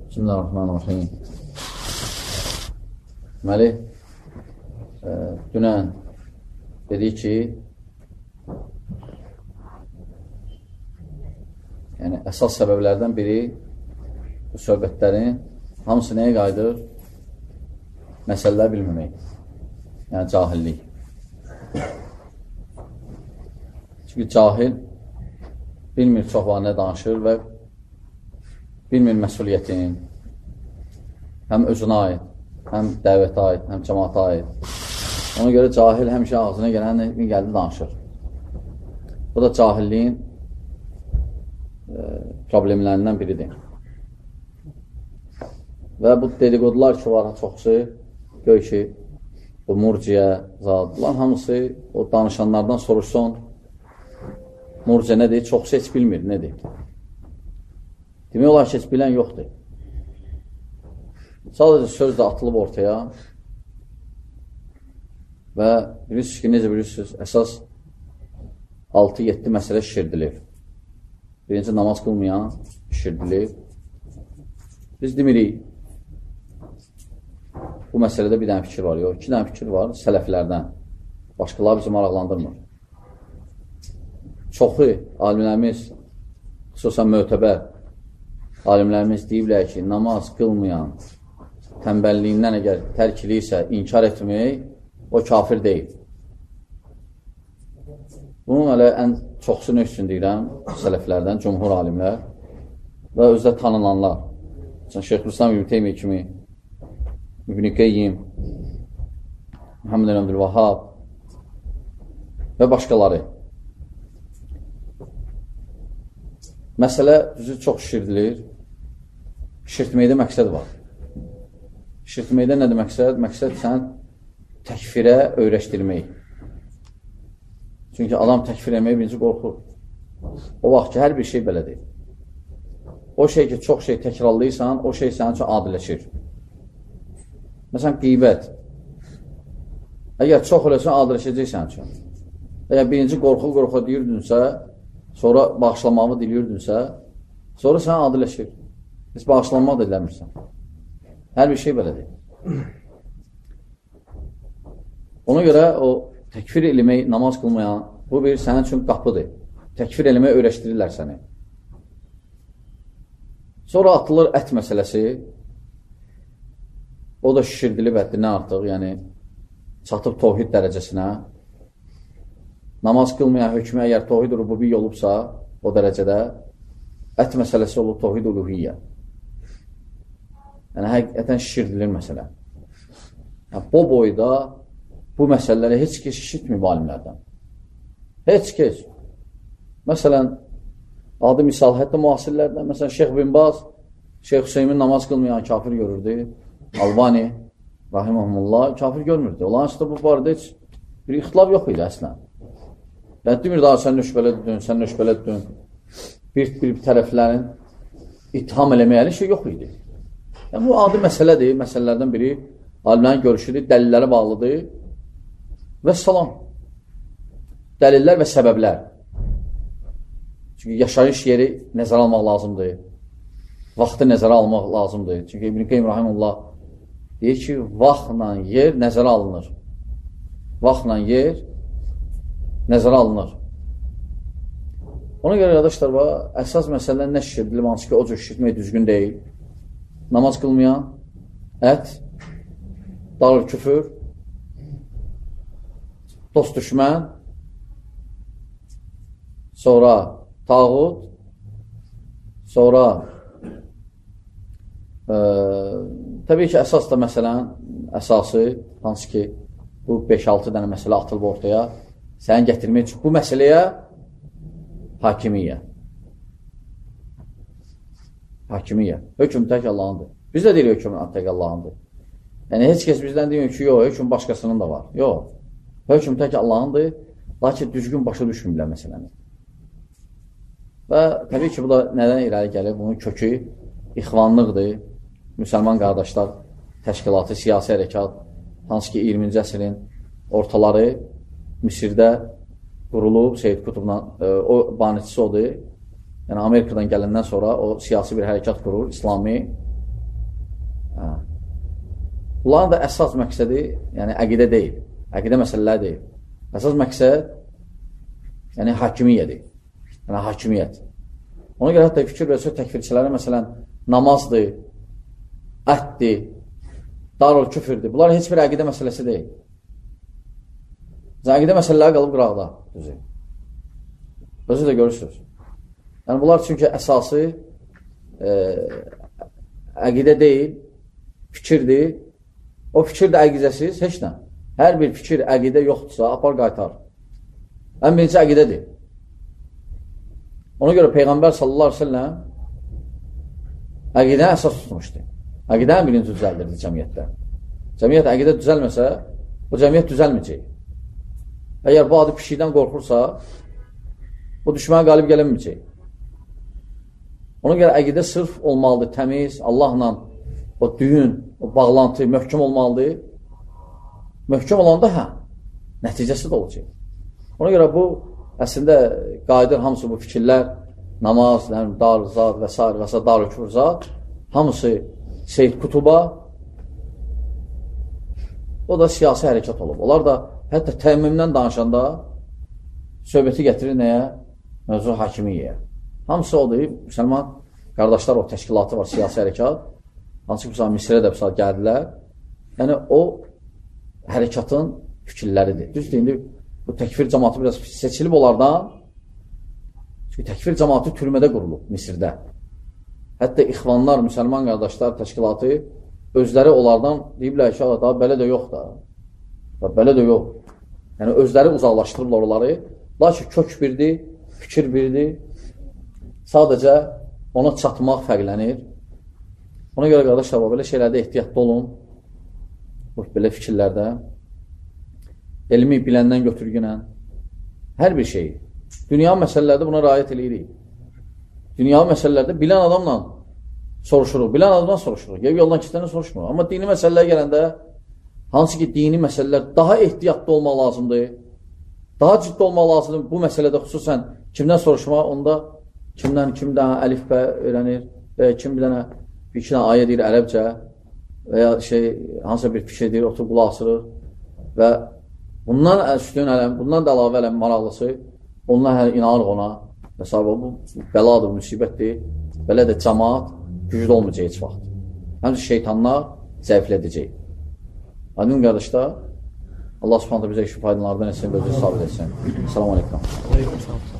Bismillahirrahmanirrahim. Deməli, dünən dedik ki, yəni əsas səbəblərdən biri bu söhbətlərin hamısı nəyə qayıdır? Məsələlər bilməmək, yəni cahillik. Çünki cahil bilmir çox var nə danışır və bilmir məsuliyyətin, həm özünə aid, həm dəvətə aid, həm cəmaata aid. Ona görə cahil həmişə ağzına gələn gəldi danışır. Bu da cahilliyin problemlərindən biridir. Və bu dedikodular ki var, çoxsu, göy ki, bu murciyə zadlar hamısı o danışanlardan soruşsun, murciə nədir? Çoxsu heç bilmir, nədir? Demək olar ki, heç bilən yoxdur. Sadəcə söz də atılıb ortaya və bilirsiniz ki, necə bilirsiniz, əsas 6-7 məsələ şişirdilir. Birinci, namaz qılmayan şişirdilir. Biz demirik, bu məsələdə bir dənə fikir var, yox, 2 dənə fikir var sələflərdən. Başqaları bizi maraqlandırmır. Çoxu alimlərimiz, xüsusən mötəbər alimlərimiz deyiblər ki, namaz qılmayan tənbəlliyindən əgər tərk edirsə, inkar etmək, o kafir deyil. Bunun elə ən çoxsunu üçün deyirəm, sələflərdən, cümhur alimlər və özdə tanınanlar. Şeyxülislam İbn Teymiyyə kimi, İbn Qeyyim, Muhammed Əbdülvahhab və başqaları. Məsələ düzü çox şişirdilir. Şişirtməkdə məqsəd var. Şişirtməkdə nədir məqsəd? Məqsəd sən təkfirə öyrəşdirmək. Çünki adam təkfir etməyə birinci qorxur. O vaxt ki, hər bir şey belədir. O şey ki, çox şey təkrarlayırsan, o şey sənin üçün adiləşir. Məsələn, qeybət. Əgər çox eləsən, adiləşəcək sənin üçün. Əgər birinci qorxu deyirdinsə, sonra bağışlamamı diliyirdinsə, sonra sən adiləşir. Heç bağışlanmaq da eləmirsən. Hər bir şey belədir. Ona görə o təkfir eləmək, namaz qılmayan, bu bir sənin üçün qapıdır. Təkfir eləməyə öyrəşdirirlər səni. Sonra atılır ət məsələsi. O da şişirdilib ətdindən artıq, yəni çatıb tohid dərəcəsinə. Namaz qılmayan hökmü əgər tohid rububiyyə olubsa, o dərəcədə ət məsələsi olub tohid uluhiyyə. Yəni, həqiqətən şişirdilir məsələ. Yəni, bu boyda bu məsələləri heç kəs şişirtməyib alimlərdən. Heç kəs. Məsələn, adı misal, hətta müasirlərdən, məsələn, Şeyx bin Baz, Şeyx Hüseymin namaz qılmayan kafir görürdü. Albani, rahiməhumullah, kafir görmürdü. Olan üstə bu barədə heç bir ixtilaf yox idi əslən. Yəni, demir daha sən nöşbələdün, bir tərəflərin itham eləməyəli şey yox idi. Yəni, bu adi məsələdir, məsələlərdən biri alimlərin görüşüdür, dəlillərə bağlıdır və salam. Dəlillər və səbəblər. Çünki yaşayış yeri nəzərə almaq lazımdır, vaxtı nəzərə almaq lazımdır. Çünki İbn Qeym rahimullah deyir ki, vaxtla yer nəzərə alınır. Vaxtla yer nəzərə alınır. Ona görə, qardaşlar, əsas məsələlər nə şişirdilir, hansı ki, o cür şişirtmək düzgün deyil. Namaz qılmayan, ət, darül küfür, dost düşmən, sonra tağut, sonra təbii ki, əsas da məsələn, əsası, hansı ki, bu 5-6 dənə məsələ atılıb ortaya, səni gətirmək üçün bu məsələyə hakimiyyə. Hakimiyyə. Hökm tək Allahındır. Biz də deyirik hökm tək Allahındır. Yəni, heç kəs bizdən deyir ki, yox, hökm başqasının da var. Yox. Hökm tək Allahındır, lakin düzgün başa düşmürlər məsələni. Və təbii ki, bu da nədən irəli gəlir? Bunun kökü ixvanlıqdır. Müsəlman qardaşlar təşkilatı, siyasi hərəkat, hansı ki, 20-ci əsrin ortaları Misirdə qurulub, Seyyid Qutubla, o banitçisi odur. Yəni, Amerikadan gələndən sonra o siyasi bir hərəkat qurur, İslami. Bunların da əsas məqsədi, yəni əqidə deyil. Əqidə məsələləri deyil. Əsas məqsəd, yəni hakimiyyədir. Yəni hakimiyyət. Ona görə hətta fikir versə təkfirçilərə, məsələn, namazdır, ətdir, darul küfürdür. Bunlar heç bir əqidə məsələsi deyil. Əqidə məsələləri qalıb qıraqda. Özü də görürsünüz. Yəni, bunlar çünki əsası əqidə deyil, fikirdir. O fikir də əqidəsiz, heç nə. Hər bir fikir əqidə yoxdursa, apar qaytar. Ən birinci əqidədir. Ona görə Peyğəmbər sallallahu aleyhi ve sellem əqidəni əsas tutmuşdur. Əqidəni birinci düzəldirdi cəmiyyətdə. Cəmiyyət əqidə düzəlməsə, o cəmiyyət düzəlməyəcək. Əgər bu adı pişikdən qorxursa, o düşmənə qalib gələnməyəcək. Ona görə əqidə sırf olmalıdır, təmiz, Allahla o düyün, o bağlantı möhkəm olmalıdır. Möhkəm olanda nəticəsi də olacaq. Ona görə bu, əslində qayıdır hamısı bu fikirlər, namaz, dar, zad və s. və s. dar, küfür, zad, hamısı Seyyid Kutuba, o da siyasi hərəkat olub. Onlar da hətta təmmimdən danışanda söhbəti gətirir nəyə? Mövzu hakimiyyəyə. Hamısı odur, müsəlman qardaşlar o təşkilatı var, siyasi hərəkat. Hansı ki, Misrə də gəldilər. Yəni, o hərəkatın fikirləridir. Düzdür, indi bu təkfir cəmatı biraz seçilib onlardan. Çünki təkfir cəmatı türmədə qurulub Misirdə. Hətta ixvanlar, müsəlman qardaşlar təşkilatı özləri onlardan deyiblər ki, daha belə də yox da. Belə də yox. Yəni, özləri uzaqlaşdırırlar onları. Lakin kök birdir, fikir birdir. Sadəcə ona çatmaq fərqlənir. Ona görə qardaşlar, belə şeylərdə ehtiyatlı olun. Belə fikirlərdə. Elmi biləndən götürgünən. Hər bir şey. Dünya məsələlərdə buna rayət edirik. Dünya məsələlərdə bilən adamla soruşuruq. Bilən adamdan soruşuruq. Yoldan keçəndən soruşmuruq. Amma dini məsələlər gələndə, hansı ki dini məsələlər daha ehtiyatlı olmaq lazımdır. Daha ciddi olmaq lazımdır. Bu məsələdə xüsusən kimdən soruşmaq, onda kimdən əlif bə öyrənir və kim bir dənə iki dənə ayə deyir ərəbcə və ya hansısa bir fikir deyir, otur qulaq asırır və bundan da əlavə ələm maraqlısı, onlar inanırıq ona və s. Bu bəladır, müsibətdir. Belə də cəmaat güclü olmayacaq heç vaxt. Həmçə şeytanlar zəiflədəcək. Aydın qardaşlar, Allah subhanətə bizə faydalardan etsin və özü sabit etsin. Selamun aleyküm.